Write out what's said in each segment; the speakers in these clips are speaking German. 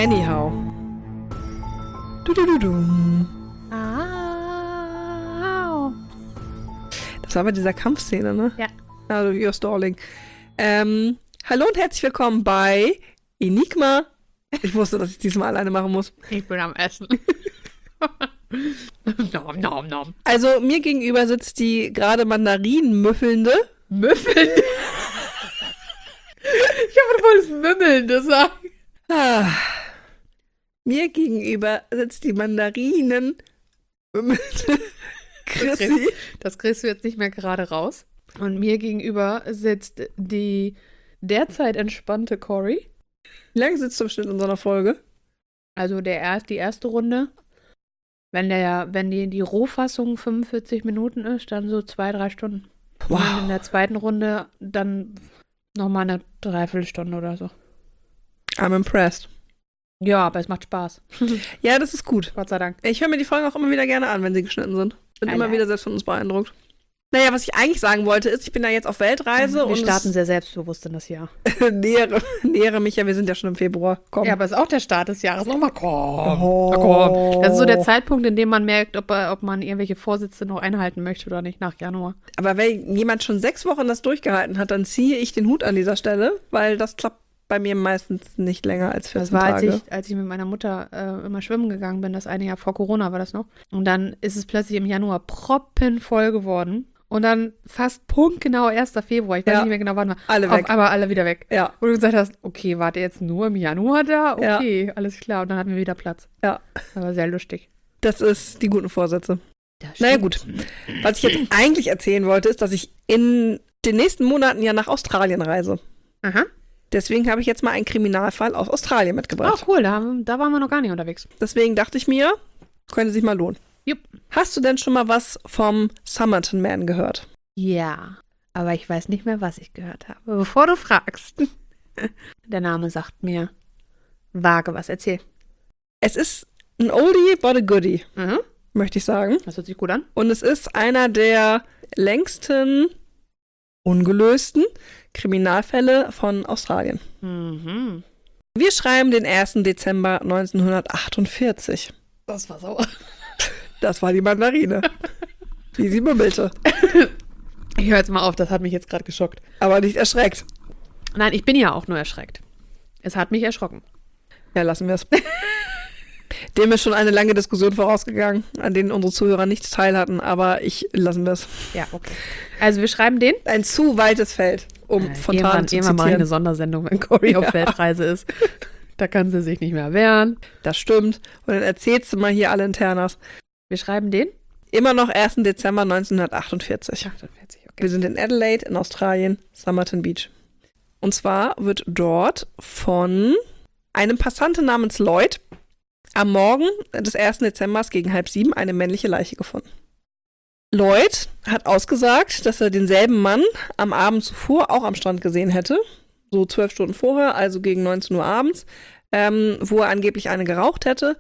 Anyhow. Du. Das war bei dieser Kampfszene, ne? Ja. Also, you're stalling. Hallo und herzlich willkommen bei Enigma. Ich wusste, dass ich diesmal alleine machen muss. Ich bin am Essen. Nom, nom, nom. Also, mir gegenüber sitzt die gerade Mandarinen müffelnde. Müffeln? Ich habe wohl das Mümmelnde sagen. Mir gegenüber sitzt die Mandarinen mümmelnde Chrissy. Das kriegst du jetzt nicht mehr gerade raus. Und mir gegenüber sitzt die derzeit entspannte Cory. Wie lange sitzt du im Schnitt in so einer Folge? Also die erste Runde, wenn die Rohfassung 45 Minuten ist, dann so 2-3 Stunden. Wow. Und in der zweiten Runde dann nochmal eine Dreiviertelstunde oder so. I'm impressed. Ja, aber es macht Spaß. Ja, das ist gut. Gott sei Dank. Ich höre mir die Folgen auch immer wieder gerne an, wenn sie geschnitten sind. Bin immer wieder selbst von uns beeindruckt. Naja, was ich eigentlich sagen wollte, ist, ich bin da jetzt auf Weltreise Wir und starten sehr selbstbewusst in das Jahr. nähere mich ja, wir sind ja schon im Februar. Komm. Ja, aber es ist auch der Start des Jahres. Nochmal komm. Oh. Na komm. Das ist so der Zeitpunkt, in dem man merkt, ob man irgendwelche Vorsätze noch einhalten möchte oder nicht nach Januar. Aber wenn jemand schon 6 Wochen das durchgehalten hat, dann ziehe ich den Hut an dieser Stelle, weil das klappt bei mir meistens nicht länger als 14 Das war, Tage. als ich mit meiner Mutter immer schwimmen gegangen bin, das eine Jahr vor Corona war das noch. Und dann ist es plötzlich im Januar proppenvoll geworden. Und dann fast punktgenau 1. Februar, ich weiß nicht mehr genau, wann war. Alle weg. Aber alle wieder weg. Ja. Wo du gesagt hast, okay, wart ihr jetzt nur im Januar da? Okay, alles klar. Und dann hatten wir wieder Platz. Ja. Das war sehr lustig. Das ist die guten Vorsätze. Das Naja, gut. Was ich jetzt eigentlich erzählen wollte, ist, dass ich in den nächsten Monaten ja nach Australien reise. Aha. Deswegen habe ich jetzt mal einen Kriminalfall aus Australien mitgebracht. Oh, cool. Da waren wir noch gar nicht unterwegs. Deswegen dachte ich mir, könnte sich mal lohnen. Jupp. Hast du denn schon mal was vom Somerton Man gehört? Ja, aber ich weiß nicht mehr, was ich gehört habe. Bevor du fragst. Der Name sagt mir vage was. Erzähl. Es ist ein Oldie but a Goodie, Mhm. möchte ich sagen. Das hört sich gut an. Und es ist einer der längsten ungelösten Kriminalfälle von Australien. Mhm. Wir schreiben den 1. Dezember 1948. Das war sauer. Das war die Mandarine, die sie mümmelte. Ich höre jetzt mal auf, das hat mich jetzt gerade geschockt. Aber nicht erschreckt. Nein, ich bin ja auch nur erschreckt. Es hat mich erschrocken. Ja, lassen wir es. Dem ist schon eine lange Diskussion vorausgegangen, an denen unsere Zuhörer nicht teil hatten, aber lassen wir es. Ja, okay. Also wir schreiben den. Ein zu weites Feld, um Fontane zu Irgendwann mache ich eine zitieren. Sondersendung, wenn Cory auf Weltreise ist. Da kann sie sich nicht mehr wehren. Das stimmt. Und dann erzählst du mal hier alle Internas. Wir schreiben den. Immer noch 1. Dezember 1948. 48, okay. Wir sind in Adelaide in Australien, Somerton Beach. Und zwar wird dort von einem Passanten namens Lloyd am Morgen des 1. Dezembers gegen 6:30 eine männliche Leiche gefunden. Lloyd hat ausgesagt, dass er denselben Mann am Abend zuvor auch am Strand gesehen hätte, so 12 Stunden vorher, also gegen 19 Uhr abends, wo er angeblich eine geraucht hätte.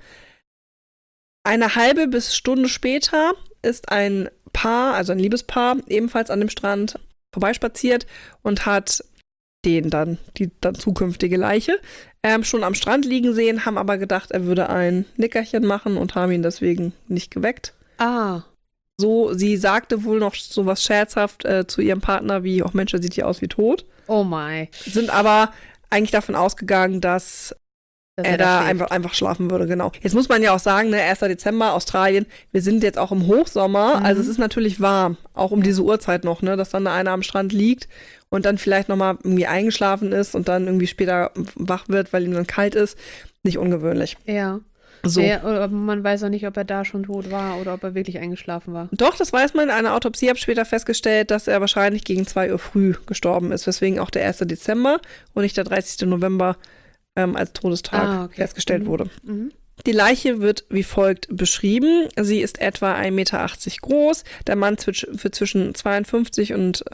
Eine halbe bis Stunde später ist ein Paar, also ein Liebespaar, ebenfalls an dem Strand vorbeispaziert und hat die dann zukünftige Leiche schon am Strand liegen sehen, haben aber gedacht, er würde ein Nickerchen machen und haben ihn deswegen nicht geweckt. Ah. So, sie sagte wohl noch sowas scherzhaft zu ihrem Partner wie, oh Mensch, er sieht hier aus wie tot. Oh my. Sind aber eigentlich davon ausgegangen, dass er da einfach schlafen würde, genau. Jetzt muss man ja auch sagen, ne, 1. Dezember, Australien, wir sind jetzt auch im Hochsommer, also es ist natürlich warm, auch um diese Uhrzeit noch, ne, dass dann da einer am Strand liegt und dann vielleicht nochmal irgendwie eingeschlafen ist und dann irgendwie später wach wird, weil ihm dann kalt ist. Nicht ungewöhnlich. Ja. So. Aber man weiß auch nicht, ob er da schon tot war oder ob er wirklich eingeschlafen war. Doch, das weiß man. In einer Autopsie habe ich später festgestellt, dass er wahrscheinlich gegen 2 Uhr früh gestorben ist, weswegen auch der 1. Dezember und nicht der 30. November als Todestag festgestellt wurde. Mhm. Die Leiche wird wie folgt beschrieben. Sie ist etwa 1,80 Meter groß. Der Mann wird zwischen 42 und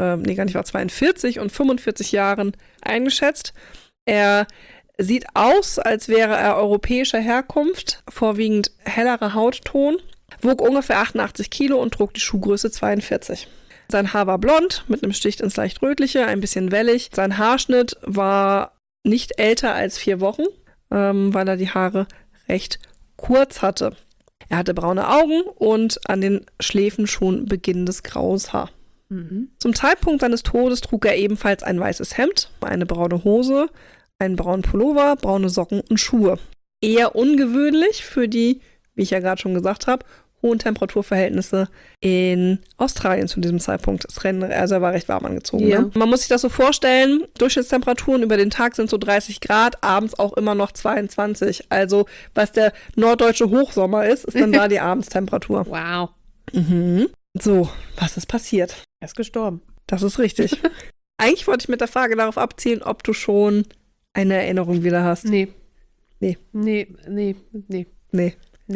45 Jahren eingeschätzt. Er sieht aus, als wäre er europäischer Herkunft, vorwiegend hellerer Hautton, wog ungefähr 88 Kilo und trug die Schuhgröße 42. Sein Haar war blond, mit einem Stich ins leicht rötliche, ein bisschen wellig. Sein Haarschnitt war nicht älter als 4 Wochen. weil er die Haare recht kurz hatte. Er hatte braune Augen und an den Schläfen schon beginnendes graues Haar. Zum Zeitpunkt seines Todes trug er ebenfalls ein weißes Hemd, eine braune Hose, einen braunen Pullover, braune Socken und Schuhe. Eher ungewöhnlich für die, wie ich ja gerade schon gesagt habe, hohen Temperaturverhältnisse in Australien zu diesem Zeitpunkt. Also er war recht warm angezogen. Ja. Ne? Man muss sich das so vorstellen, Durchschnittstemperaturen über den Tag sind so 30 Grad, abends auch immer noch 22. Also was der norddeutsche Hochsommer ist dann da die Abendstemperatur. Wow. So, was ist passiert? Er ist gestorben. Das ist richtig. Eigentlich wollte ich mit der Frage darauf abzielen, ob du schon eine Erinnerung wieder hast. Nee. Nee. Nee.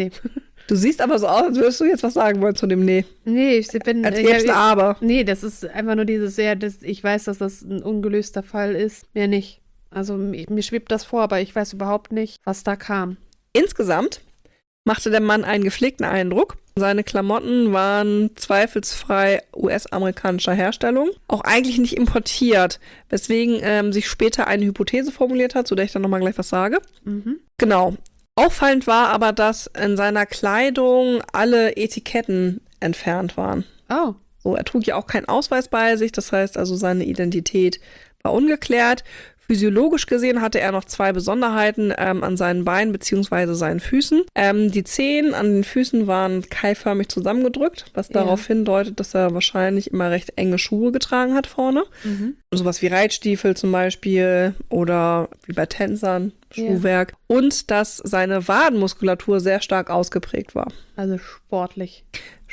Du siehst aber so aus, als würdest du jetzt was sagen wollen zu dem Nee. Nee, ich bin. Als gäbe es eine Aber. Nee, das ist einfach nur dieses ich weiß, dass das ein ungelöster Fall ist. Mehr nicht. Also mir schwebt das vor, aber ich weiß überhaupt nicht, was da kam. Insgesamt machte der Mann einen gepflegten Eindruck. Seine Klamotten waren zweifelsfrei US-amerikanischer Herstellung, auch eigentlich nicht importiert, weswegen sich später eine Hypothese formuliert hat, zu der ich dann nochmal gleich was sage. Genau. Auffallend war aber, dass in seiner Kleidung alle Etiketten entfernt waren. Oh. So, er trug ja auch keinen Ausweis bei sich, das heißt also, seine Identität war ungeklärt. Physiologisch gesehen hatte er noch zwei Besonderheiten an seinen Beinen bzw. seinen Füßen. Die Zehen an den Füßen waren keilförmig zusammengedrückt, was darauf hindeutet, dass er wahrscheinlich immer recht enge Schuhe getragen hat vorne. Sowas wie Reitstiefel zum Beispiel oder wie bei Tänzern, Schuhwerk. Und dass seine Wadenmuskulatur sehr stark ausgeprägt war. Also sportlich.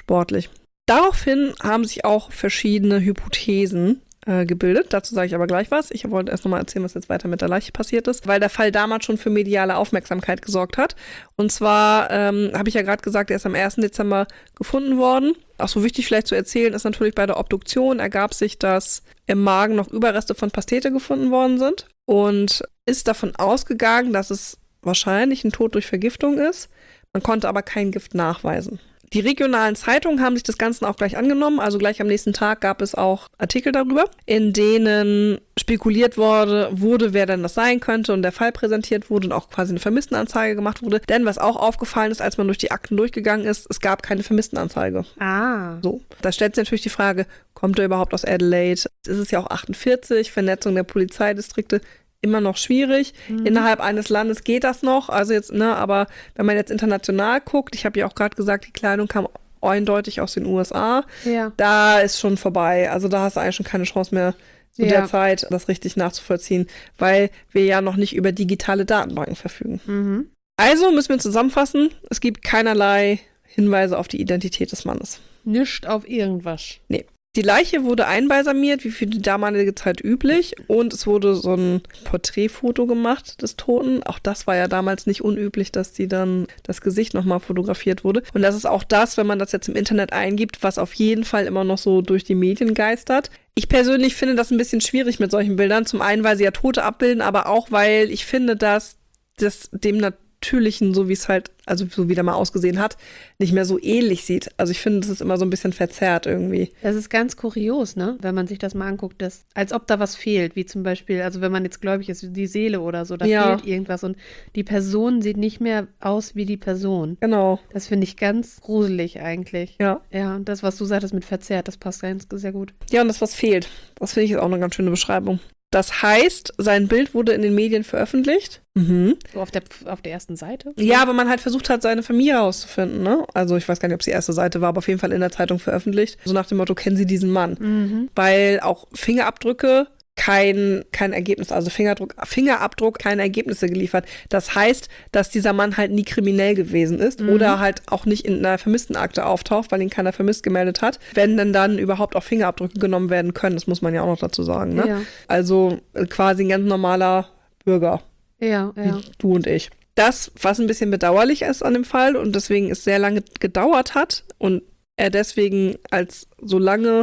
Daraufhin haben sich auch verschiedene Hypothesen gebildet. Dazu sage ich aber gleich was. Ich wollte erst nochmal erzählen, was jetzt weiter mit der Leiche passiert ist, weil der Fall damals schon für mediale Aufmerksamkeit gesorgt hat. Und zwar habe ich ja gerade gesagt, er ist am 1. Dezember gefunden worden. Auch so wichtig vielleicht zu erzählen ist natürlich, bei der Obduktion ergab sich, dass im Magen noch Überreste von Pastete gefunden worden sind und ist davon ausgegangen, dass es wahrscheinlich ein Tod durch Vergiftung ist. Man konnte aber kein Gift nachweisen. Die regionalen Zeitungen haben sich das Ganze auch gleich angenommen. Also gleich am nächsten Tag gab es auch Artikel darüber, in denen spekuliert wurde, wer denn das sein könnte und der Fall präsentiert wurde und auch quasi eine Vermisstenanzeige gemacht wurde. Denn was auch aufgefallen ist, als man durch die Akten durchgegangen ist, es gab keine Vermisstenanzeige. So, da stellt sich natürlich die Frage, kommt er überhaupt aus Adelaide? Es ist ja auch 48, Vernetzung der Polizeidistrikte. Immer noch schwierig. Innerhalb eines Landes geht das noch. Also jetzt, aber wenn man jetzt international guckt, ich habe ja auch gerade gesagt, die Kleidung kam eindeutig aus den USA. Ja. Da ist schon vorbei. Also da hast du eigentlich schon keine Chance mehr zu der Zeit, das richtig nachzuvollziehen, weil wir ja noch nicht über digitale Datenbanken verfügen. Also müssen wir zusammenfassen, es gibt keinerlei Hinweise auf die Identität des Mannes. Nicht auf irgendwas. Nee. Die Leiche wurde einbalsamiert, wie für die damalige Zeit üblich, und es wurde so ein Porträtfoto gemacht des Toten. Auch das war ja damals nicht unüblich, dass die dann das Gesicht nochmal fotografiert wurde. Und das ist auch das, wenn man das jetzt im Internet eingibt, was auf jeden Fall immer noch so durch die Medien geistert. Ich persönlich finde das ein bisschen schwierig mit solchen Bildern. Zum einen, weil sie ja Tote abbilden, aber auch, weil ich finde, dass das dem Natürlichen, so wie es halt, also so wie der mal ausgesehen hat, nicht mehr so ähnlich sieht. Also ich finde, das ist immer so ein bisschen verzerrt irgendwie. Das ist ganz kurios, ne? Wenn man sich das mal anguckt, als ob da was fehlt, wie zum Beispiel, also wenn man jetzt gläubig ist, die Seele oder so, da fehlt irgendwas und die Person sieht nicht mehr aus wie die Person. Genau. Das finde ich ganz gruselig eigentlich. Ja. Ja, und das, was du sagtest mit verzerrt, das passt sehr gut. Ja, und das, was fehlt, das finde ich ist auch eine ganz schöne Beschreibung. Das heißt, sein Bild wurde in den Medien veröffentlicht. So auf der ersten Seite? Ja, aber man halt versucht hat, seine Familie herauszufinden, ne? Also ich weiß gar nicht, ob es die erste Seite war, aber auf jeden Fall in der Zeitung veröffentlicht. So nach dem Motto, kennen Sie diesen Mann? Weil auch Fingerabdrücke kein Ergebnis, also Fingerabdruck keine Ergebnisse geliefert. Das heißt, dass dieser Mann halt nie kriminell gewesen ist oder halt auch nicht in einer Vermisstenakte auftaucht, weil ihn keiner vermisst gemeldet hat. Wenn denn dann überhaupt auch Fingerabdrücke genommen werden können, das muss man ja auch noch dazu sagen, ne? Ja. Also quasi ein ganz normaler Bürger. Ja. Wie du und ich. Das, was ein bisschen bedauerlich ist an dem Fall und deswegen es sehr lange gedauert hat und er deswegen als so lange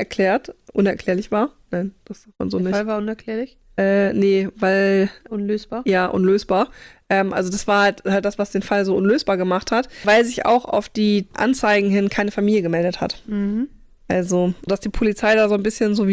unerklärlich war. Nein, das sagt man so nicht. Der Fall war unerklärlich? Nee, weil... Unlösbar? Ja, unlösbar. Also das war halt das, was den Fall so unlösbar gemacht hat, weil sich auch auf die Anzeigen hin keine Familie gemeldet hat. Also, dass die Polizei da so ein bisschen so wie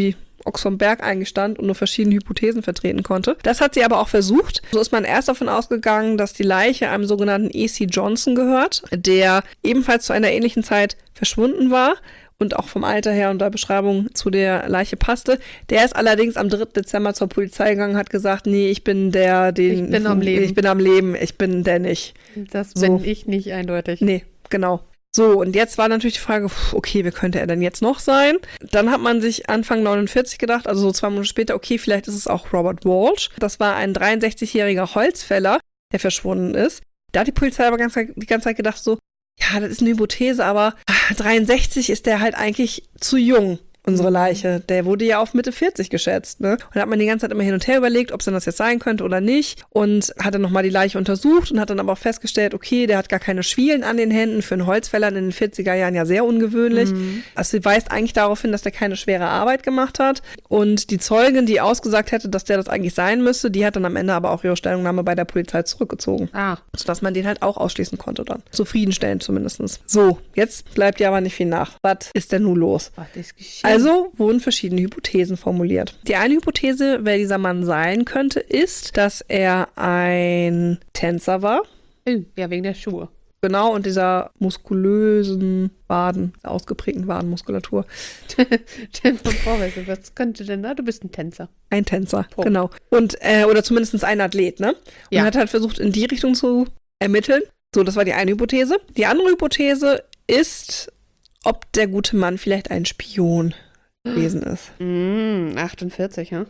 Ochs vom Berg eigentlich stand und nur verschiedene Hypothesen vertreten konnte. Das hat sie aber auch versucht. So ist man erst davon ausgegangen, dass die Leiche einem sogenannten E.C. Johnson gehört, der ebenfalls zu einer ähnlichen Zeit verschwunden war und auch vom Alter her und der Beschreibung zu der Leiche passte. Der ist allerdings am 3. Dezember zur Polizei gegangen, hat gesagt, nee, ich bin der, den... Ich bin am Leben. Ich bin am Leben, ich bin der nicht. Das bin ich nicht eindeutig. Nee, genau. So, und jetzt war natürlich die Frage, okay, wer könnte er denn jetzt noch sein? Dann hat man sich Anfang 49 gedacht, also so 2 Monate später, okay, vielleicht ist es auch Robert Walsh. Das war ein 63-jähriger Holzfäller, der verschwunden ist. Da hat die Polizei aber die ganze Zeit gedacht so, ja, das ist eine Hypothese, aber 63 ist der halt eigentlich zu jung, unsere Leiche. Der wurde ja auf Mitte 40 geschätzt, ne? Und da hat man die ganze Zeit immer hin und her überlegt, ob es denn das jetzt sein könnte oder nicht. Und hat dann nochmal die Leiche untersucht und hat dann aber auch festgestellt, okay, der hat gar keine Schwielen an den Händen. Für einen Holzfäller in den 40er Jahren ja sehr ungewöhnlich. Also sie weist eigentlich darauf hin, dass der keine schwere Arbeit gemacht hat. Und die Zeugin, die ausgesagt hätte, dass der das eigentlich sein müsste, die hat dann am Ende aber auch ihre Stellungnahme bei der Polizei zurückgezogen. Sodass man den halt auch ausschließen konnte dann. Zufriedenstellend zumindest. So, jetzt bleibt ja aber nicht viel nach. Was ist denn nun los? Was ist geschehen? Also wurden verschiedene Hypothesen formuliert. Die eine Hypothese, wer dieser Mann sein könnte, ist, dass er ein Tänzer war. Ja, wegen der Schuhe. Genau, und dieser muskulösen ausgeprägten Wadenmuskulatur. Stell dir vor, was könnte denn da? Du bist ein Tänzer. Ein Tänzer, genau. Und, oder zumindest ein Athlet, ne? Und hat halt versucht, in die Richtung zu ermitteln. So, das war die eine Hypothese. Die andere Hypothese ist, ob der gute Mann vielleicht ein Spion gewesen ist. 48, ja?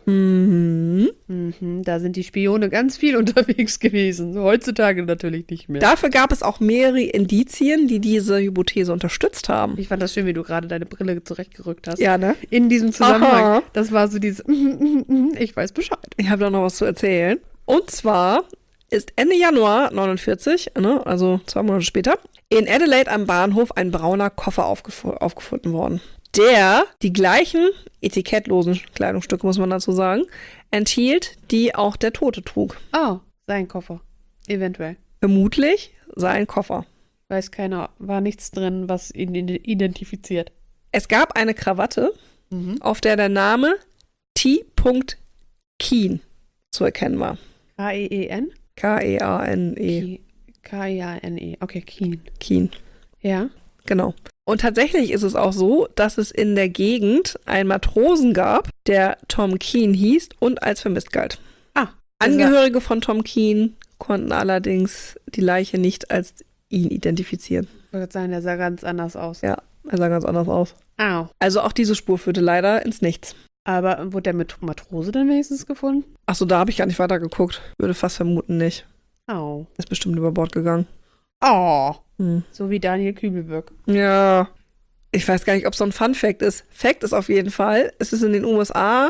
Da sind die Spione ganz viel unterwegs gewesen. Heutzutage natürlich nicht mehr. Dafür gab es auch mehrere Indizien, die diese Hypothese unterstützt haben. Ich fand das schön, wie du gerade deine Brille zurechtgerückt hast. Ja, ne? In diesem Zusammenhang. Aha. Das war so dieses ich weiß Bescheid. Ich habe da noch was zu erzählen. Und zwar ist Ende Januar 49, ne, also 2 Monate später, in Adelaide am Bahnhof ein brauner Koffer aufgefunden worden, der die gleichen etikettlosen Kleidungsstücke, muss man dazu sagen, enthielt, die auch der Tote trug. Oh, sein Koffer. Eventuell. Vermutlich sein Koffer. Weiß keiner, war nichts drin, was ihn identifiziert. Es gab eine Krawatte, auf der der Name T. Keen zu erkennen war. K-E-E-N? K-E-A-N-E. K-E-A-N-E. Okay, Keen. Keen. Ja. Genau. Und tatsächlich ist es auch so, dass es in der Gegend einen Matrosen gab, der Tom Keen hieß und als vermisst galt. Angehörige von Tom Keen konnten allerdings die Leiche nicht als ihn identifizieren. Ich würde sagen, der sah ganz anders aus. Ja, er sah ganz anders aus. Au. Also auch diese Spur führte leider ins Nichts. Aber wurde der Matrose dann wenigstens gefunden? Achso, da habe ich gar nicht weiter geguckt. Würde fast vermuten nicht. Au. Ist bestimmt über Bord gegangen. Oh. So wie Daniel Kübelberg. Ja. Ich weiß gar nicht, ob es so ein Fun-Fact ist. Fact ist auf jeden Fall, es ist in den USA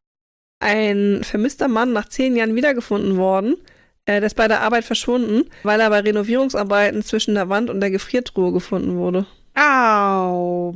ein vermisster Mann nach 10 Jahren wiedergefunden worden. Der ist bei der Arbeit verschwunden, weil er bei Renovierungsarbeiten zwischen der Wand und der Gefriertruhe gefunden wurde. Au,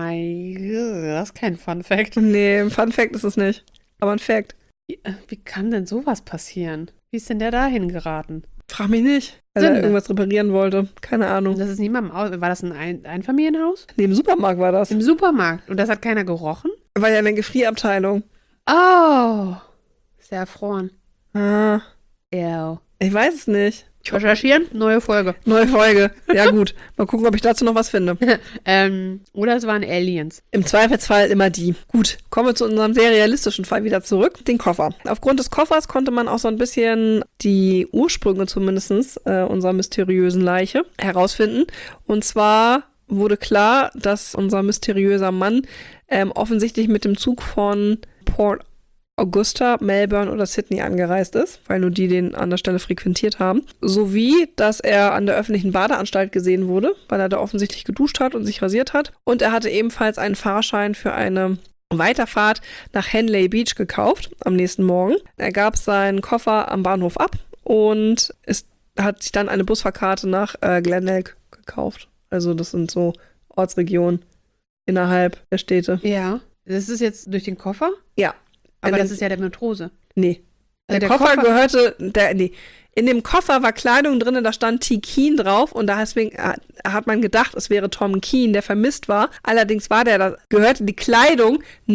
das ist kein Fun-Fact. Nee, ein Fun-Fact ist es nicht. Aber ein Fact. Wie kann denn sowas passieren? Wie ist denn der dahin geraten? Frag mich nicht. Weil er irgendwas reparieren wollte. Keine Ahnung. Das ist niemandem war das ein Einfamilienhaus? Nee, im Supermarkt war das. Im Supermarkt. Und das hat keiner gerochen? War ja in der Gefrierabteilung. Oh. Sehr erfroren. Ah. Ew. Ich weiß es nicht. Recherchieren? Neue Folge. Neue Folge. Ja gut. Mal gucken, ob ich dazu noch was finde. Oder es waren Aliens. Im Zweifelsfall immer die. Gut, kommen wir zu unserem sehr realistischen Fall wieder zurück. Den Koffer. Aufgrund des Koffers konnte man auch so ein bisschen die Ursprünge zumindest unserer mysteriösen Leiche herausfinden. Und zwar wurde klar, dass unser mysteriöser Mann offensichtlich mit dem Zug von Port Augusta, Melbourne oder Sydney angereist ist, weil nur die den an der Stelle frequentiert haben. Sowie, dass er an der öffentlichen Badeanstalt gesehen wurde, weil er da offensichtlich geduscht hat und sich rasiert hat. Und er hatte ebenfalls einen Fahrschein für eine Weiterfahrt nach Henley Beach gekauft am nächsten Morgen. Er gab seinen Koffer am Bahnhof ab und hat sich dann eine Busfahrkarte nach Glenelg gekauft. Also das sind so Ortsregionen innerhalb der Städte. Ja. Das ist jetzt durch den Koffer? Ja. Aber das ist ja der Matrose. Nee. Der Koffer gehörte, in dem Koffer war Kleidung drin, da stand T. Keen drauf und deswegen hat man gedacht, es wäre Tom Keen, der vermisst war. Allerdings gehörte die Kleidung nicht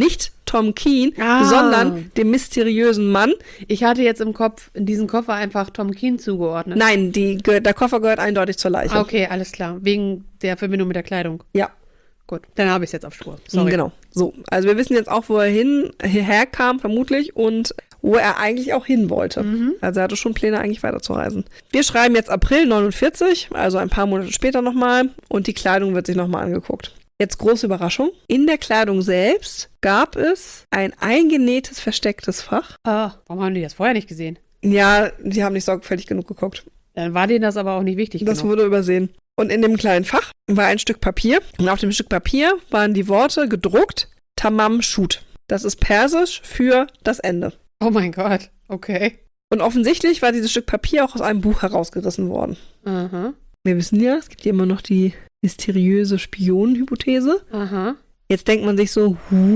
Tom Keen, sondern dem mysteriösen Mann. Ich hatte jetzt im Kopf diesen Koffer einfach Tom Keen zugeordnet. Nein, der Koffer gehört eindeutig zur Leiche. Okay, alles klar. Wegen der Verbindung mit der Kleidung. Ja. Gut, dann habe ich es jetzt auf Spur. Sorry. Genau. So, also wir wissen jetzt auch, wo er hierher kam, vermutlich, und wo er eigentlich auch hin wollte. Also er hatte schon Pläne, eigentlich weiterzureisen. Wir schreiben jetzt April 49, also ein paar Monate später nochmal, und die Kleidung wird sich nochmal angeguckt. Jetzt große Überraschung. In der Kleidung selbst gab es ein eingenähtes, verstecktes Fach. Warum haben die das vorher nicht gesehen? Ja, die haben nicht sorgfältig genug geguckt. Dann war denen das aber auch nicht wichtig Das genug. wurde übersehen. Und in dem kleinen Fach war ein Stück Papier. Und auf dem Stück Papier waren die Worte gedruckt, Tamam Shud. Das ist Persisch für das Ende. Oh mein Gott, okay. Und offensichtlich war dieses Stück Papier auch aus einem Buch herausgerissen worden. Aha. Wir wissen ja, es gibt ja immer noch die mysteriöse Spionenhypothese. Aha. Jetzt denkt man sich so,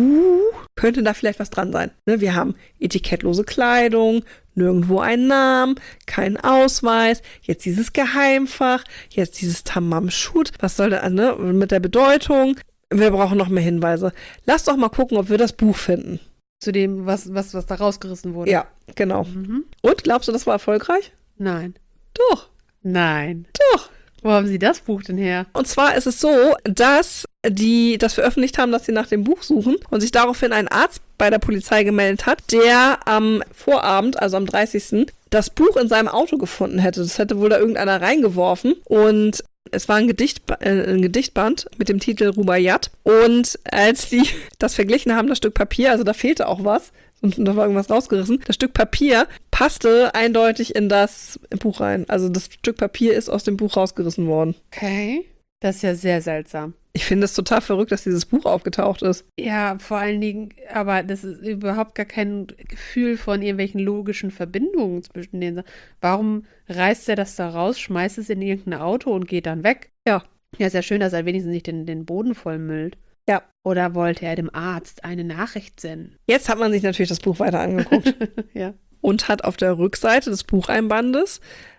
könnte da vielleicht was dran sein. Ne, wir haben etikettlose Kleidung, nirgendwo einen Namen, keinen Ausweis, jetzt dieses Geheimfach, jetzt dieses Tamam Shud. Was soll da, ne, mit der Bedeutung? Wir brauchen noch mehr Hinweise. Lass doch mal gucken, ob wir das Buch finden. Zu dem, was da rausgerissen wurde. Ja, genau. Mhm. Und, glaubst du, das war erfolgreich? Nein. Doch. Nein. Doch. Wo haben Sie das Buch denn her? Und zwar ist es so, dass die das veröffentlicht haben, dass sie nach dem Buch suchen und sich daraufhin ein Arzt bei der Polizei gemeldet hat, der am Vorabend, also am 30., das Buch in seinem Auto gefunden hätte. Das hätte wohl da irgendeiner reingeworfen und es war ein Gedichtband mit dem Titel Rubaiyat. Und als die das verglichen haben, das Stück Papier, also da fehlte auch was, und da war irgendwas rausgerissen. Das Stück Papier passte eindeutig in das Buch rein. Also das Stück Papier ist aus dem Buch rausgerissen worden. Okay. Das ist ja sehr seltsam. Ich finde es total verrückt, dass dieses Buch aufgetaucht ist. Ja, vor allen Dingen, aber das ist überhaupt gar kein Gefühl von irgendwelchen logischen Verbindungen zwischen denen. Warum reißt er das da raus, schmeißt es in irgendein Auto und geht dann weg? Ja. Ja, ist ja schön, dass er wenigstens nicht den Boden vollmüllt. Ja. Oder wollte er dem Arzt eine Nachricht senden? Jetzt hat man sich natürlich das Buch weiter angeguckt. Ja. Und hat auf der Rückseite des Bucheinbandes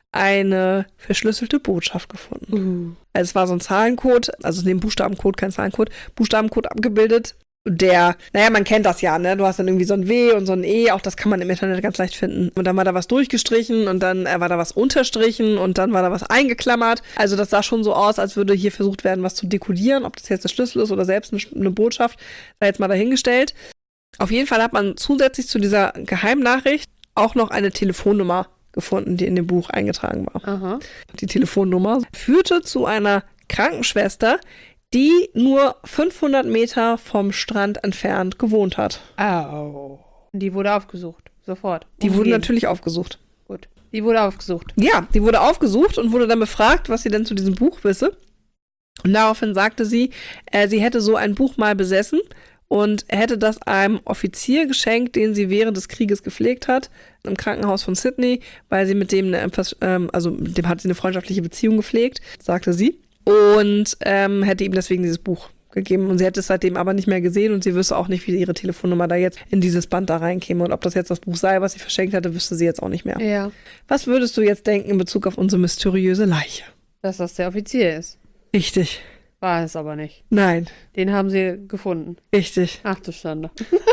eine verschlüsselte Botschaft gefunden. Also es war so ein Zahlencode, also neben Buchstabencode, kein Zahlencode, Buchstabencode abgebildet, der, naja, man kennt das ja, ne? Du hast dann irgendwie so ein W und so ein E, auch das kann man im Internet ganz leicht finden. Und dann war da was durchgestrichen und dann war da was unterstrichen und dann war da was eingeklammert. Also das sah schon so aus, als würde hier versucht werden, was zu dekodieren, ob das jetzt der Schlüssel ist oder selbst eine Botschaft, sei jetzt mal dahingestellt. Auf jeden Fall hat man zusätzlich zu dieser Geheimnachricht auch noch eine Telefonnummer gefunden, die in dem Buch eingetragen war. Aha. Die Telefonnummer führte zu einer Krankenschwester, die nur 500 Meter vom Strand entfernt gewohnt hat. Au. Die wurde aufgesucht, sofort. Die wurde natürlich aufgesucht. Gut. Die wurde aufgesucht. Ja, die wurde aufgesucht und wurde dann befragt, was sie denn zu diesem Buch wisse. Und daraufhin sagte sie, sie hätte so ein Buch mal besessen und hätte das einem Offizier geschenkt, den sie während des Krieges gepflegt hat, im Krankenhaus von Sydney, weil sie mit dem mit dem hat sie eine freundschaftliche Beziehung gepflegt, sagte sie. Und hätte ihm deswegen dieses Buch gegeben. Und sie hätte es seitdem aber nicht mehr gesehen und sie wüsste auch nicht, wie ihre Telefonnummer da jetzt in dieses Band da reinkäme. Und ob das jetzt das Buch sei, was sie verschenkt hatte, wüsste sie jetzt auch nicht mehr. Ja. Was würdest du jetzt denken in Bezug auf unsere mysteriöse Leiche? Dass das der Offizier ist. Richtig. War es aber nicht. Nein. Den haben sie gefunden. Richtig. Ach du Schande.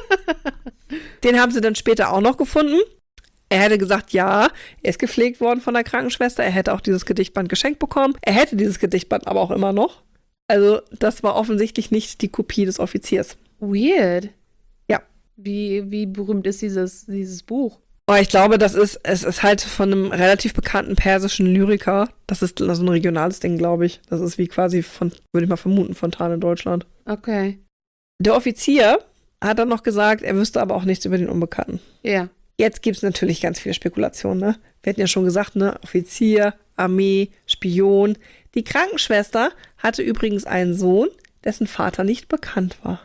Den haben sie dann später auch noch gefunden. Er hätte gesagt, ja, er ist gepflegt worden von der Krankenschwester. Er hätte auch dieses Gedichtband geschenkt bekommen. Er hätte dieses Gedichtband aber auch immer noch. Also das war offensichtlich nicht die Kopie des Offiziers. Weird. Ja. Wie berühmt ist dieses Buch? Aber ich glaube, es ist halt von einem relativ bekannten persischen Lyriker. Das ist so ein regionales Ding, glaube ich. Das ist wie quasi würde ich mal vermuten, Fontane in Deutschland. Okay. Der Offizier hat dann noch gesagt, er wüsste aber auch nichts über den Unbekannten. Ja. Jetzt gibt es natürlich ganz viele Spekulationen, ne? Wir hatten ja schon gesagt, ne? Offizier, Armee, Spion. Die Krankenschwester hatte übrigens einen Sohn, dessen Vater nicht bekannt war.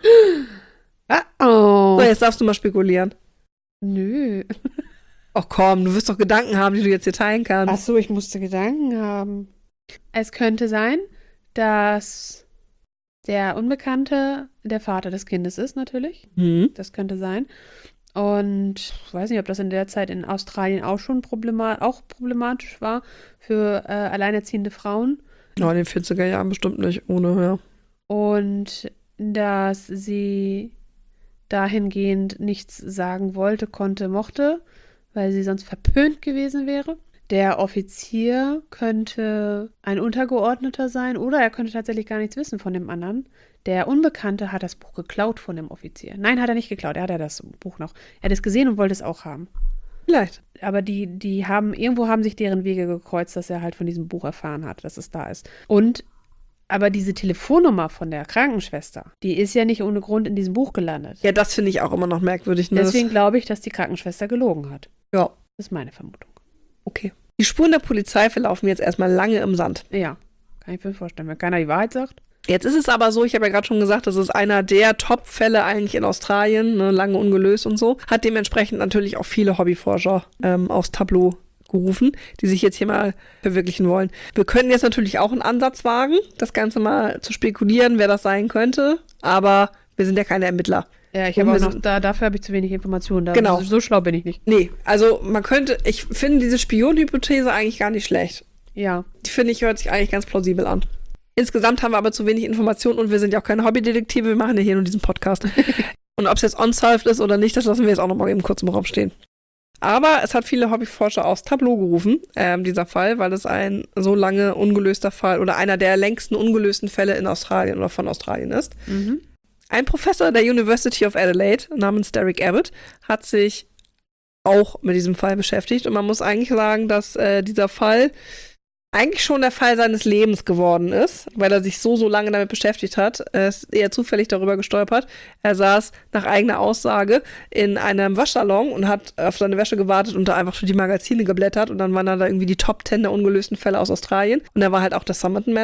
Oh. So, jetzt darfst du mal spekulieren. Nö. Ach komm, du wirst doch Gedanken haben, die du jetzt hier teilen kannst. Ach so, ich musste Gedanken haben. Es könnte sein, dass der Unbekannte der Vater des Kindes ist, natürlich. Das könnte sein. Und ich weiß nicht, ob das in der Zeit in Australien auch schon problematisch war für alleinerziehende Frauen. Ja, in den 40er Jahren bestimmt nicht, ohne, ja. Und dass dahingehend nichts sagen wollte, konnte, mochte, weil sie sonst verpönt gewesen wäre. Der Offizier könnte ein Untergeordneter sein oder er könnte tatsächlich gar nichts wissen von dem anderen. Der Unbekannte hat das Buch geklaut von dem Offizier. Nein, hat er nicht geklaut. Er hat ja das Buch noch. Er hat es gesehen und wollte es auch haben. Vielleicht. Aber irgendwo haben sich deren Wege gekreuzt, dass er halt von diesem Buch erfahren hat, dass es da ist. Aber diese Telefonnummer von der Krankenschwester, die ist ja nicht ohne Grund in diesem Buch gelandet. Ja, das finde ich auch immer noch merkwürdig. Ne? Deswegen glaube ich, dass die Krankenschwester gelogen hat. Ja. Das ist meine Vermutung. Okay. Die Spuren der Polizei verlaufen jetzt erstmal lange im Sand. Ja, kann ich mir vorstellen, wenn keiner die Wahrheit sagt. Jetzt ist es aber so, ich habe ja gerade schon gesagt, das ist einer der Top-Fälle eigentlich in Australien, ne, lange ungelöst und so. Hat dementsprechend natürlich auch viele Hobbyforscher aufs Tableau gerufen, die sich jetzt hier mal verwirklichen wollen. Wir können jetzt natürlich auch einen Ansatz wagen, das Ganze mal zu spekulieren, wer das sein könnte, aber wir sind ja keine Ermittler. Ja, ich habe auch noch, dafür habe ich zu wenig Informationen. Genau. So schlau bin ich nicht. Nee, also ich finde diese Spionhypothese eigentlich gar nicht schlecht. Ja. Die finde ich, hört sich eigentlich ganz plausibel an. Insgesamt haben wir aber zu wenig Informationen und wir sind ja auch keine Hobbydetektive, wir machen ja hier nur diesen Podcast. Und ob es jetzt unsolved ist oder nicht, das lassen wir jetzt auch noch mal eben kurz im Raum stehen. Aber es hat viele Hobbyforscher aufs Tableau gerufen, dieser Fall, weil es ein so lange ungelöster Fall oder einer der längsten ungelösten Fälle in Australien oder von Australien ist. Mhm. Ein Professor der University of Adelaide namens Derek Abbott hat sich auch mit diesem Fall beschäftigt und man muss eigentlich sagen, dass dieser Fall eigentlich schon der Fall seines Lebens geworden ist, weil er sich so lange damit beschäftigt hat. Er ist eher zufällig darüber gestolpert. Er saß nach eigener Aussage in einem Waschsalon und hat auf seine Wäsche gewartet und da einfach durch die Magazine geblättert und dann waren da irgendwie die Top 10 der ungelösten Fälle aus Australien und da war halt auch der Somerton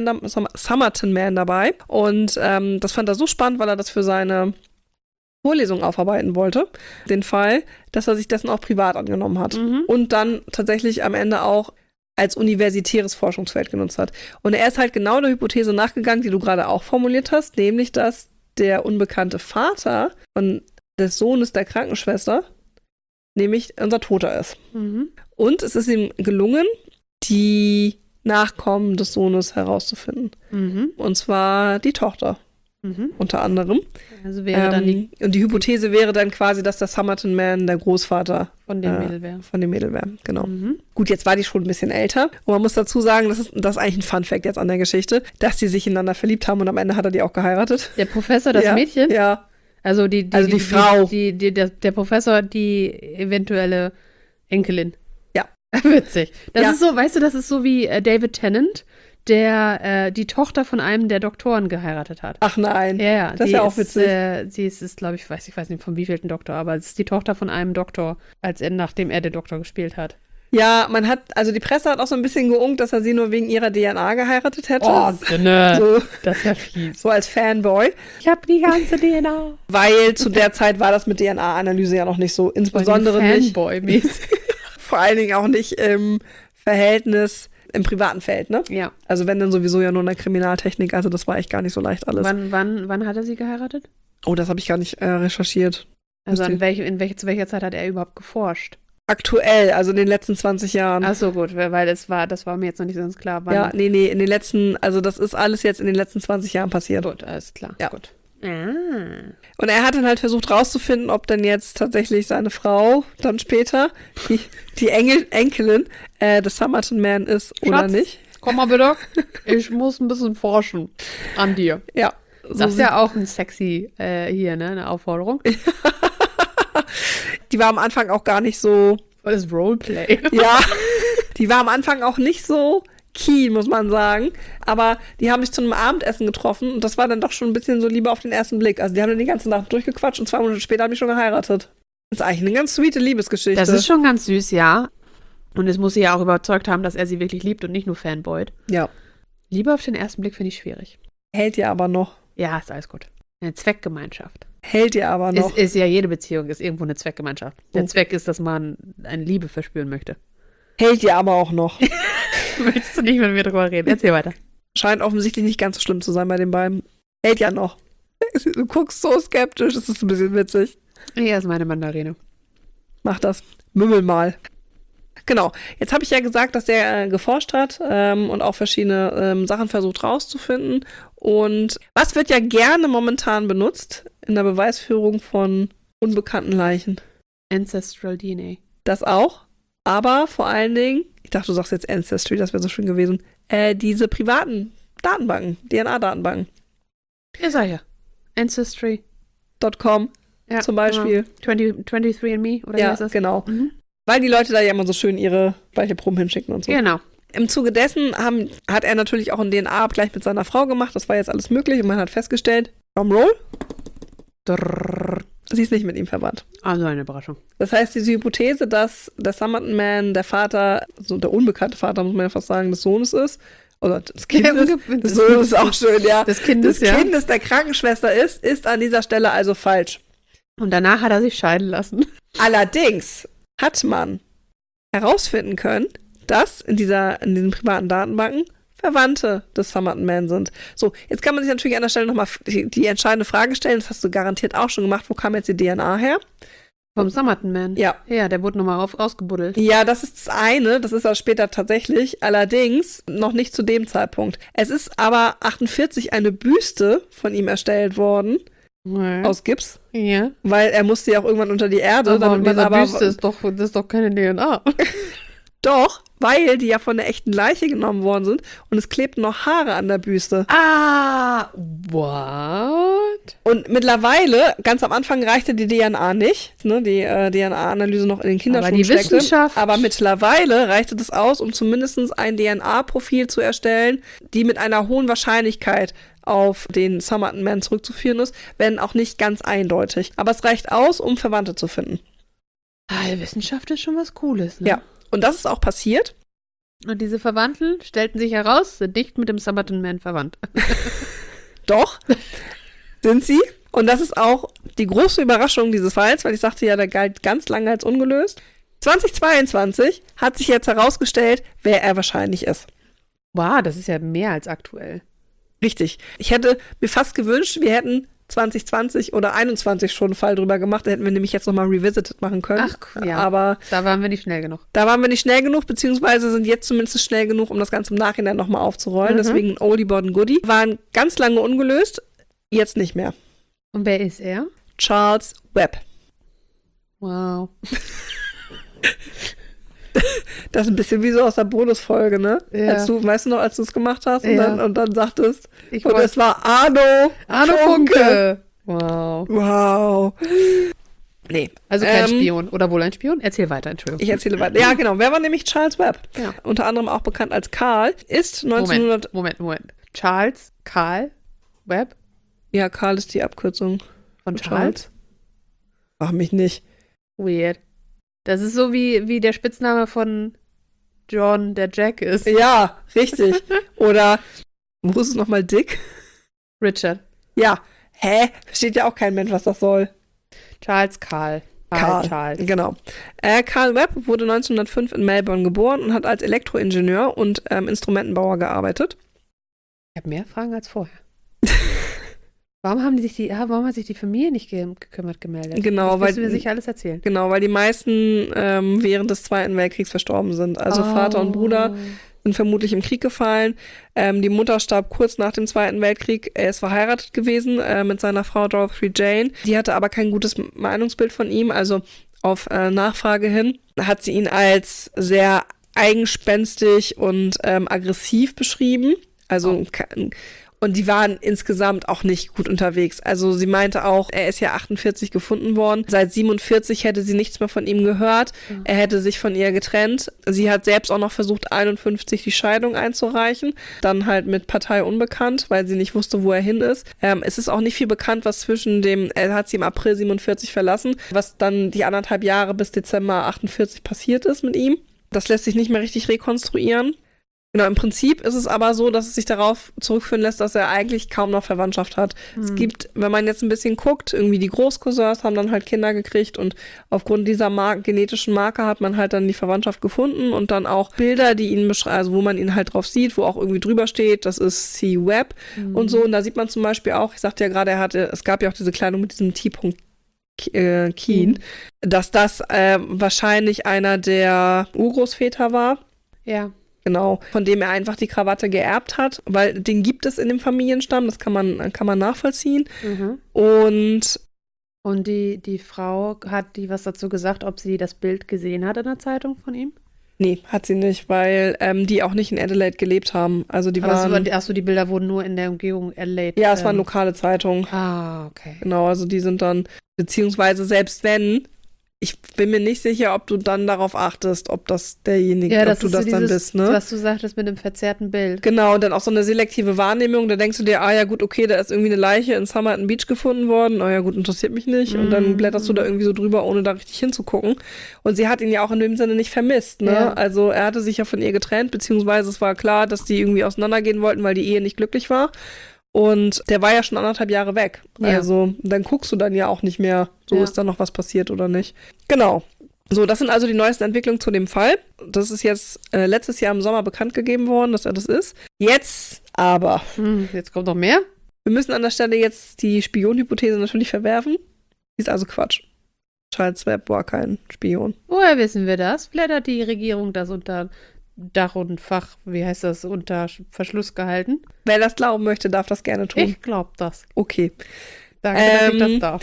Man dabei und das fand er so spannend, weil er das für seine Vorlesung aufarbeiten wollte, den Fall, dass er sich dessen auch privat angenommen hat und dann tatsächlich am Ende auch als universitäres Forschungsfeld genutzt hat. Und er ist halt genau der Hypothese nachgegangen, die du gerade auch formuliert hast, nämlich, dass der unbekannte Vater des Sohnes der Krankenschwester nämlich unser Toter ist. Mhm. Und es ist ihm gelungen, die Nachkommen des Sohnes herauszufinden. Mhm. Und zwar die Tochter. Unter anderem. Also wäre dann und die Hypothese wäre dann quasi, dass der Somerton Man der Großvater von dem Mädel wäre. Von dem Mädel wäre, genau. Gut, jetzt war die schon ein bisschen älter. Und man muss dazu sagen, das ist eigentlich ein Fun-Fact jetzt an der Geschichte, dass die sich ineinander verliebt haben und am Ende hat er die auch geheiratet. Der Professor, das Mädchen? Ja. Also die Frau. Der Professor, die eventuelle Enkelin. Ja. Witzig. Das ist so, weißt du, das ist so wie David Tennant, der die Tochter von einem der Doktoren geheiratet hat. Ach nein. Ja, das ist ja auch witzig. Sie ist, glaube ich, weiß nicht von wievielten Doktor, aber es ist die Tochter von einem Doktor, nachdem er den Doktor gespielt hat. Ja, die Presse hat auch so ein bisschen geunkt, dass er sie nur wegen ihrer DNA geheiratet hätte. Oh, Sinne. So, das ist ja fies. so als Fanboy. Ich habe die ganze DNA. Weil zu der Zeit war das mit DNA-Analyse ja noch nicht so, insbesondere nicht. Fanboy-mäßig. Vor allen Dingen auch nicht im Verhältnis im privaten Feld, ne? Ja. Also wenn dann sowieso ja nur in der Kriminaltechnik, also das war echt gar nicht so leicht alles. Wann hat er sie geheiratet? Oh, das habe ich gar nicht recherchiert. Also zu welcher Zeit hat er überhaupt geforscht? Aktuell, also in den letzten 20 Jahren. Ach so, gut, weil das war mir jetzt noch nicht so ganz klar. Wann. Ja, nee, in den letzten, also das ist alles jetzt in den letzten 20 Jahren passiert. Gut, alles klar. Ja. Gut. Und er hat dann halt versucht rauszufinden, ob denn jetzt tatsächlich seine Frau dann später die Enkelin des Somerton Man ist oder Schatz, nicht. Komm mal bitte, ich muss ein bisschen forschen an dir. Ja. Das ist ja auch ein sexy eine Aufforderung. Die war am Anfang auch gar nicht so. Das ist Roleplay. Ja, die war am Anfang auch nicht so keen, muss man sagen. Aber die haben sich zu einem Abendessen getroffen und das war dann doch schon ein bisschen so Liebe auf den ersten Blick. Also die haben dann die ganze Nacht durchgequatscht und 2 Monate später haben die schon geheiratet. Das ist eigentlich eine ganz sweete Liebesgeschichte. Das ist schon ganz süß, ja. Und es muss sie ja auch überzeugt haben, dass er sie wirklich liebt und nicht nur fanboyt. Ja. Liebe auf den ersten Blick finde ich schwierig. Hält ja aber noch. Ja, ist alles gut. Eine Zweckgemeinschaft. Hält ja aber noch. Ist ja jede Beziehung, ist irgendwo eine Zweckgemeinschaft. Der Zweck ist, dass man eine Liebe verspüren möchte. Hält ja aber auch noch. Willst du nicht mit mir drüber reden? Erzähl weiter. Scheint offensichtlich nicht ganz so schlimm zu sein bei den beiden. Hält ja noch. Du guckst so skeptisch, das ist ein bisschen witzig. Hier ist meine Mandarine. Mach das. Mümmel mal. Genau. Jetzt habe ich ja gesagt, dass der geforscht hat und auch verschiedene Sachen versucht rauszufinden. Und was wird ja gerne momentan benutzt in der Beweisführung von unbekannten Leichen. Ancestral DNA. Das auch, aber vor allen Dingen, ich dachte, du sagst jetzt Ancestry, das wäre so schön gewesen, diese privaten Datenbanken, DNA-Datenbanken. Ja, sag ja. Ancestry. .com Ja, zum Beispiel. Genau. 23andMe oder wie Ja, heißt das? genau. Weil die Leute da ja immer so schön ihre Proben hinschicken und so. Genau. Im Zuge dessen hat er natürlich auch einen DNA-Abgleich mit seiner Frau gemacht. Das war jetzt alles möglich und man hat festgestellt, Drumroll, sie ist nicht mit ihm verwandt. Also eine Überraschung. Das heißt, diese Hypothese, dass der Somerton Man der Vater, so der unbekannte Vater, muss man ja fast sagen, des Sohnes ist, oder des Kindes, des Sohnes ist auch schön, ja, des Kindes der Krankenschwester ist an dieser Stelle also falsch. Und danach hat er sich scheiden lassen. Allerdings hat man herausfinden können, dass in diesen privaten Datenbanken Verwandte des Somerton Man sind. So, jetzt kann man sich natürlich an der Stelle nochmal die entscheidende Frage stellen, das hast du garantiert auch schon gemacht, wo kam jetzt die DNA her? Vom Somerton Man? Ja. Ja, der wurde nochmal ausgebuddelt. Ja, das ist das eine, das ist auch später tatsächlich, allerdings noch nicht zu dem Zeitpunkt. Es ist aber 48 eine Büste von ihm erstellt worden, aus Gips. Ja. Weil er musste ja auch irgendwann unter die Erde. Aber damit man Büste das ist doch keine DNA. Doch, weil die ja von der echten Leiche genommen worden sind und es klebten noch Haare an der Büste. Ah, what? Und mittlerweile, ganz am Anfang reichte die DNA nicht, ne, die DNA-Analyse noch in den Kinderschuhen Aber die steckte. Wissenschaft. Aber mittlerweile reichte das aus, um zumindest ein DNA-Profil zu erstellen, die mit einer hohen Wahrscheinlichkeit auf den Somerton Man zurückzuführen ist, wenn auch nicht ganz eindeutig. Aber es reicht aus, um Verwandte zu finden. Wissenschaft ist schon was Cooles, ne? Ja, und das ist auch passiert. Und diese Verwandten stellten sich heraus, sind nicht mit dem Somerton Man verwandt. Doch, sind sie. Und das ist auch die große Überraschung dieses Falls, weil ich sagte ja, der galt ganz lange als ungelöst. 2022 hat sich jetzt herausgestellt, wer er wahrscheinlich ist. Wow, das ist ja mehr als aktuell. Richtig. Ich hätte mir fast gewünscht, wir hätten 2020 oder 21 schon einen Fall drüber gemacht. Da hätten wir nämlich jetzt nochmal Revisited machen können. Ach, ja. Aber da waren wir nicht schnell genug. Da waren wir nicht schnell genug, beziehungsweise sind jetzt zumindest schnell genug, um das Ganze im Nachhinein nochmal aufzurollen. Deswegen Oldie but a Goodie. Waren ganz lange ungelöst, jetzt nicht mehr. Und wer ist er? Charles Webb. Wow. Das ist ein bisschen wie so aus der Bonusfolge, ne? Ja. Weißt du noch, als du es gemacht hast und, Ja. dann sagtest, und es war Arno Funke. Wow. Wow. Nee. Also kein Spion. Oder wohl ein Spion? Erzähl weiter, Entschuldigung. Ich erzähle weiter. Ja, genau. Wer war nämlich Charles Webb? Ja. Unter anderem auch bekannt als Karl. Ist 1900... Moment. Charles Karl Webb? Ja, Karl ist die Abkürzung. Von Charles? Ach, mich nicht. Weird. Das ist so wie der Spitzname von John, der Jack ist. Ja, richtig. Oder, wo ist es nochmal, Dick? Richard. Ja. Hä? Versteht ja auch kein Mensch, was das soll. Charles Karl. Charles. Genau. Karl Webb wurde 1905 in Melbourne geboren und hat als Elektroingenieur und Instrumentenbauer gearbeitet. Ich habe mehr Fragen als vorher. Warum hat sich die Familie nicht gemeldet? Genau, das müssen wir sicher alles erzählen. Genau, weil die meisten während des Zweiten Weltkriegs verstorben sind. Also Vater und Bruder sind vermutlich im Krieg gefallen. Die Mutter starb kurz nach dem Zweiten Weltkrieg. Er ist verheiratet gewesen mit seiner Frau Dorothy Jane. Die hatte aber kein gutes Meinungsbild von ihm. Also auf Nachfrage hin hat sie ihn als sehr eigenspenstig und aggressiv beschrieben. Also und die waren insgesamt auch nicht gut unterwegs. Also sie meinte auch, er ist ja 48 gefunden worden. Seit 47 hätte sie nichts mehr von ihm gehört. Mhm. Er hätte sich von ihr getrennt. Sie hat selbst auch noch versucht, 51 die Scheidung einzureichen. Dann halt mit Partei unbekannt, weil sie nicht wusste, wo er hin ist. Es ist auch nicht viel bekannt, was er hat sie im April 47 verlassen, was dann die 1,5 Jahre bis Dezember 48 passiert ist mit ihm. Das lässt sich nicht mehr richtig rekonstruieren. Genau, im Prinzip ist es aber so, dass es sich darauf zurückführen lässt, dass er eigentlich kaum noch Verwandtschaft hat. Es gibt, wenn man jetzt ein bisschen guckt, irgendwie die Großcousins haben dann halt Kinder gekriegt und aufgrund dieser genetischen Marke hat man halt dann die Verwandtschaft gefunden und dann auch Bilder, die ihn beschreiben, also wo man ihn halt drauf sieht, wo auch irgendwie drüber steht, das ist C. Webb und so. Und da sieht man zum Beispiel auch, ich sagte ja gerade, es gab ja auch diese Kleidung mit diesem T-Punkt Keen, dass das wahrscheinlich einer der Urgroßväter war. Ja. Genau, von dem er einfach die Krawatte geerbt hat, weil den gibt es in dem Familienstamm, das kann man nachvollziehen. Mhm. Und Und die Frau, hat die was dazu gesagt, ob sie das Bild gesehen hat in der Zeitung von ihm? Nee, hat sie nicht, weil die auch nicht in Adelaide gelebt haben. Also die waren. Achso, die Bilder wurden nur in der Umgebung Adelaide. Ja, es waren lokale Zeitungen. Ah, okay. Genau, also die sind dann, beziehungsweise selbst wenn, ich bin mir nicht sicher, ob du dann darauf achtest, ob das derjenige, Ja, ob das du ist das so dann dieses, bist, ne? was du sagtest mit dem verzerrten Bild. Genau, und dann auch so eine selektive Wahrnehmung, da denkst du dir, ja gut, okay, da ist irgendwie eine Leiche in Somerton Beach gefunden worden, ja gut, interessiert mich nicht. Und dann blätterst du da irgendwie so drüber, ohne da richtig hinzugucken. Und sie hat ihn ja auch in dem Sinne nicht vermisst, ne? Ja. Also er hatte sich ja von ihr getrennt, beziehungsweise es war klar, dass die irgendwie auseinandergehen wollten, weil die Ehe nicht glücklich war. Und der war ja schon 1,5 Jahre weg. Ja. Also dann guckst du dann ja auch nicht mehr, so Ja. ist da noch was passiert oder nicht. Genau. So, das sind also die neuesten Entwicklungen zu dem Fall. Das ist jetzt letztes Jahr im Sommer bekannt gegeben worden, dass er das ist. Jetzt aber, Jetzt kommt noch mehr? wir müssen an der Stelle jetzt die Spionhypothese natürlich verwerfen. Die ist also Quatsch. Charles Webb war kein Spion. Woher wissen wir das? Vielleicht hat die Regierung das unter Dach und Fach, wie heißt das, unter Verschluss gehalten. Wer das glauben möchte, darf das gerne tun. Ich glaube das. Okay, Danke, dass ich das darf.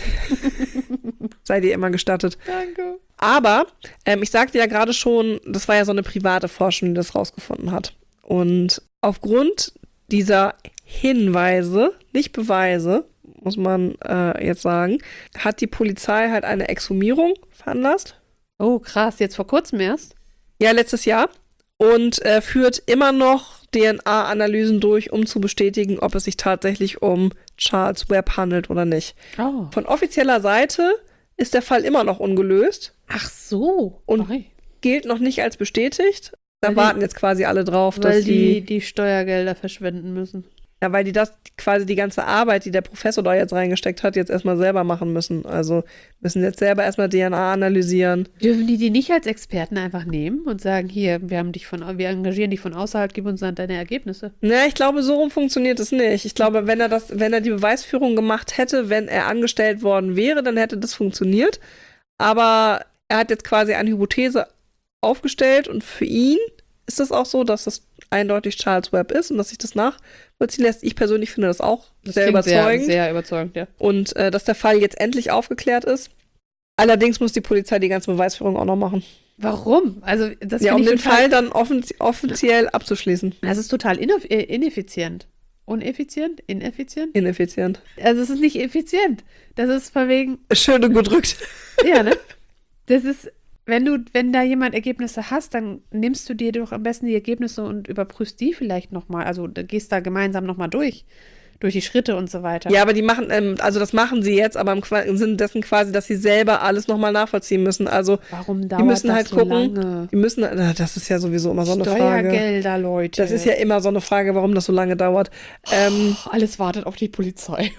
sei dir immer gestattet. Danke. Aber ich sagte ja gerade schon, das war ja so eine private Forschung, die das rausgefunden hat. Und aufgrund dieser Hinweise, nicht Beweise, muss man jetzt sagen, hat die Polizei halt eine Exhumierung veranlasst. Oh, krass, jetzt vor kurzem erst? Ja, letztes Jahr. Und führt immer noch DNA-Analysen durch, um zu bestätigen, ob es sich tatsächlich um Charles Webb handelt oder nicht. Oh. Von offizieller Seite ist der Fall immer noch ungelöst. Ach so. Und Oi. gilt noch nicht als bestätigt. Da Weil warten jetzt quasi alle drauf, Weil dass die Steuergelder verschwenden müssen. ja, weil die das quasi die ganze Arbeit, die der Professor da jetzt reingesteckt hat, jetzt erstmal selber machen müssen. Also müssen jetzt selber erstmal DNA analysieren. Dürfen die nicht als Experten einfach nehmen und sagen, hier, wir engagieren dich von außerhalb, gib uns dann deine Ergebnisse? Na, ich glaube, so rum funktioniert es nicht. Ich glaube, wenn er die Beweisführung gemacht hätte, wenn er angestellt worden wäre, dann hätte das funktioniert. Aber er hat jetzt quasi eine Hypothese aufgestellt und für ihn ist das auch so, dass das eindeutig Charles Webb ist und dass sich das nachvollziehen lässt. Ich persönlich finde das auch sehr klingt überzeugend. Sehr überzeugend, ja. Und dass der Fall jetzt endlich aufgeklärt ist. Allerdings muss die Polizei die ganze Beweisführung auch noch machen. Warum? Also, das Ja, finde um ich den total, Fall dann offiziell abzuschließen. das ist total ineffizient. Uneffizient? Ineffizient? Ineffizient. Also, es ist nicht effizient. Das ist von wegen, Schön und gedrückt. ja, ne? Das ist, wenn da jemand Ergebnisse hast, dann nimmst du dir doch am besten die Ergebnisse und überprüfst die vielleicht nochmal. Also gehst da gemeinsam nochmal durch die Schritte und so weiter. Ja, aber die machen, also das machen sie jetzt, aber im Sinne dessen quasi, dass sie selber alles nochmal nachvollziehen müssen. Also Warum die müssen dauert halt das so gucken. lange? Die müssen, das ist ja sowieso immer so eine Frage. Steuergelder, Leute. Das ist ja immer so eine Frage, warum das so lange dauert. Alles wartet auf die Polizei.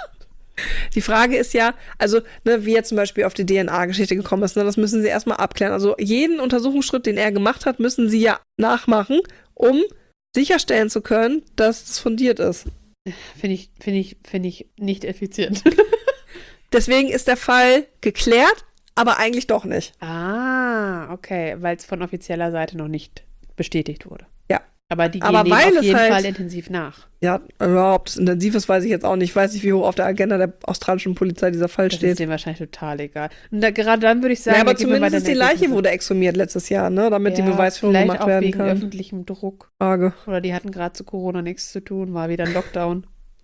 Die Frage ist ja, also, ne, wie er zum Beispiel auf die DNA-Geschichte gekommen ist, ne, das müssen sie erstmal abklären. Also jeden Untersuchungsschritt, den er gemacht hat, müssen sie ja nachmachen, um sicherstellen zu können, dass es fundiert ist. Finde ich nicht effizient. Deswegen ist der Fall geklärt, aber eigentlich doch nicht. Ah, okay, weil es von offizieller Seite noch nicht bestätigt wurde. Ja. Aber die Aber gehen dem weil auf es jeden halt- Fall intensiv nach. Ja, ob es intensiv ist, weiß ich jetzt auch nicht. Ich weiß nicht, wie hoch auf der Agenda der australischen Polizei dieser Fall Das steht. ist denen wahrscheinlich total egal. Und gerade dann würde ich sagen, Ja, aber da geben wir zumindest bei ist die den Leiche Ergebnissen. wurde exhumiert letztes Jahr, ne, damit die Ja, Beweisführung vielleicht gemacht auch werden wegen kann. öffentlichem Druck. Frage. Oder die hatten gerade zu Corona nichts zu tun, war wieder ein Lockdown.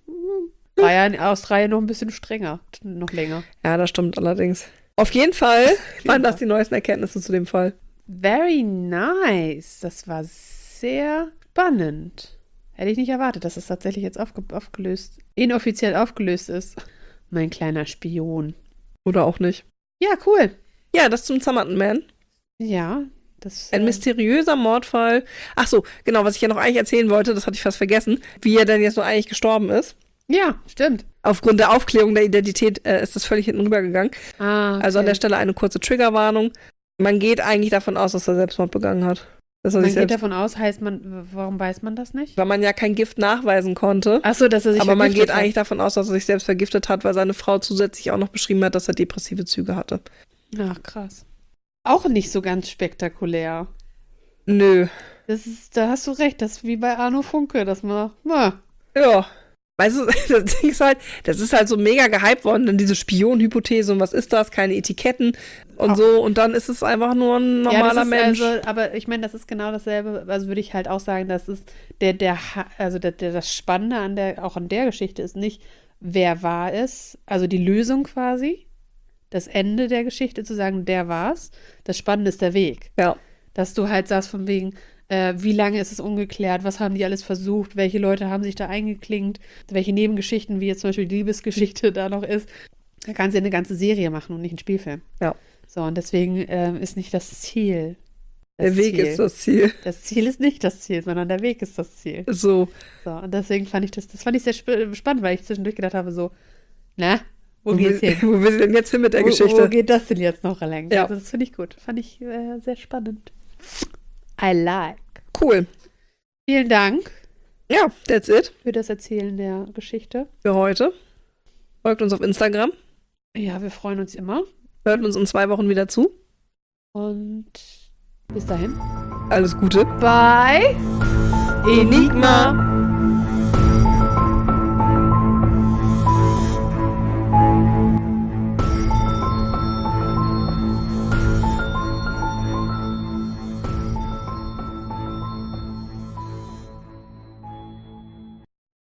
War ja in Australien noch ein bisschen strenger, noch länger. Ja, das stimmt allerdings. Auf jeden Fall waren das die neuesten Erkenntnisse zu dem Fall. Very nice. Das war sehr spannend. Hätte ich nicht erwartet, dass es tatsächlich jetzt inoffiziell aufgelöst ist. Mein kleiner Spion. Oder auch nicht. Ja, cool. Ja, das zum Somerton Man. Ja, das. Ein mysteriöser Mordfall. Ach so, genau, was ich ja noch eigentlich erzählen wollte, das hatte ich fast vergessen, wie er denn jetzt nur eigentlich gestorben ist. Ja, stimmt. Aufgrund der Aufklärung der Identität ist das völlig hinten rübergegangen. Ah, okay. Also an der Stelle eine kurze Triggerwarnung. Man geht eigentlich davon aus, dass er Selbstmord begangen hat. Dass er Man sich geht selbst, davon aus, warum weiß man das nicht? weil man ja kein Gift nachweisen konnte. Achso, dass er sich Aber man vergiftet geht hat. eigentlich davon aus, dass er sich selbst vergiftet hat, weil seine Frau zusätzlich auch noch beschrieben hat, dass er depressive Züge hatte. Ach, krass. Auch nicht so ganz spektakulär. Nö. Da hast du recht, das ist wie bei Arno Funke, dass man, na, Ja. Weißt du, das Ding ist halt, das ist halt so mega gehypt worden, dann diese Spionhypothese und was ist das, keine Etiketten und so und dann ist es einfach nur ein normaler Mensch. Also, aber ich meine, das ist genau dasselbe, also würde ich halt auch sagen, das ist das Spannende auch an der Geschichte ist nicht, wer war es, also die Lösung quasi, das Ende der Geschichte zu sagen, der war's. Das Spannende ist der Weg. Ja. Dass du halt sagst von wegen, wie lange ist es ungeklärt, was haben die alles versucht, welche Leute haben sich da eingeklinkt, welche Nebengeschichten, wie jetzt zum Beispiel die Liebesgeschichte da noch ist. Da kannst du ja eine ganze Serie machen und nicht einen Spielfilm. Ja. So, und deswegen ist nicht das Ziel. Der Weg ist das Ziel. Das Ziel ist nicht das Ziel, sondern der Weg ist das Ziel. So. So, und deswegen fand ich das fand ich sehr spannend, weil ich zwischendurch gedacht habe, so, na, wo geht's hin? Wo will sie denn jetzt hin mit der Geschichte? Wo geht das denn jetzt noch lang? Ja. Also das finde ich gut. Fand ich sehr spannend. I like. Cool. Vielen Dank. Ja, that's it. Für das Erzählen der Geschichte. Für heute. Folgt uns auf Instagram. Ja, wir freuen uns immer. Hört uns in 2 Wochen wieder zu. Und bis dahin. Alles Gute. Bye. Enigma.